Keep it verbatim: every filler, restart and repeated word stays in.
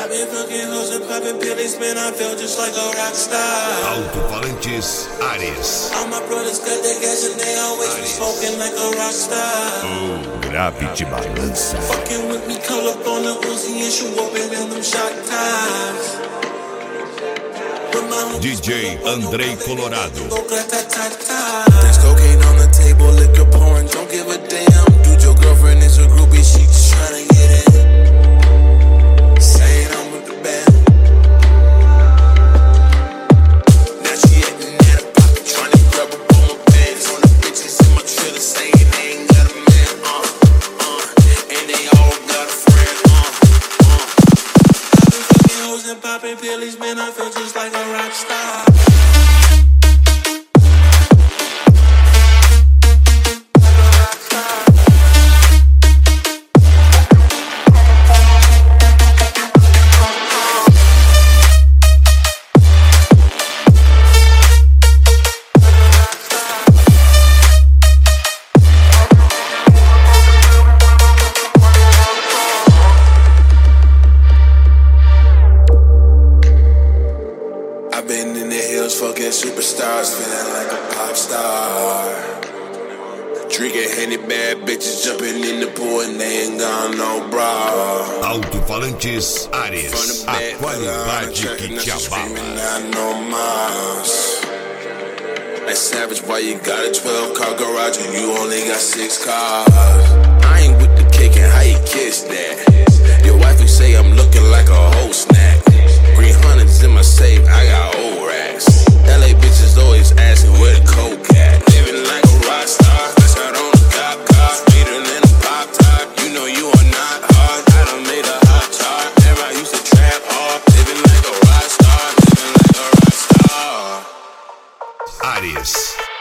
I've been fucking hoes and popping pills, man, I feel just like a rock star. Alto-falantes Ares. All my brothers got that gas and they always be smoking like a rock star. O grave de balança. Fucking with me, call up on the Uzi and shoot up in them shot times. D J Andrei Colorado. There's cocaine on the table, liquor pouring, don't give a damn. Dude, your girlfriend is a groupie, she just tryna get in. Saying I'm with the band. Now she acting out of pocket, tryna grab up on my pants. On the bitches in my trailer saying they ain't got a man, uh, uh. And they all got a friend, uh, uh. I've been fucking hoes and popping pills, man, I feel just like a rock star. I've been in the hills, fucking superstars, feeling like a pop star. Drinking Henny, bad bitches jumping in the pool and they ain't got no bra. Alto-falantes Ares. A qualidade que te abala. That savage, why you got a twelve car garage and you only got six cars? I ain't with the cake and how you kiss that. Your wife will say I'm looking like a whole snack. Green hundreds in my safe, I got old racks. L A bitches always asking where the coke at. Living like a rock star, that's out on the cop car. Sweeter than a pop top, you know you are not hard. I done made a hot chart, never I used to trap hard. Living like a rock star, living like a rock star. Ares.